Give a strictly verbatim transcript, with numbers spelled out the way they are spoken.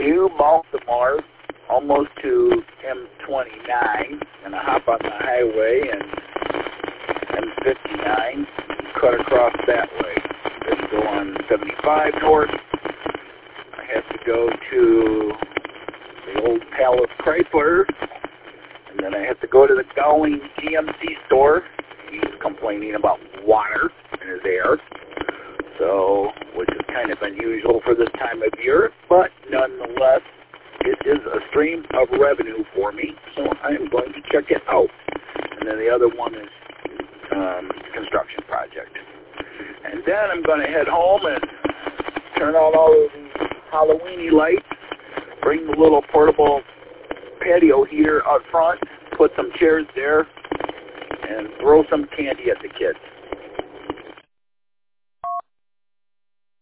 New Baltimore, almost to M twenty-nine, and I hop on the highway and M fifty-nine, cut across that way. Then go on seventy-five north. I have to go to the old Palace Chrysler, and then I have to go to the Gowling G M C store. He's complaining about water in his air, so which is kind of unusual for this time of year, but nonetheless, it is a stream of revenue for me, so I am going to check it out. And then the other one is um, construction project. And then I'm going to head home and turn on all of the Halloweeny lights, bring the little portable patio heater out front, put some chairs there, and throw some candy at the kids.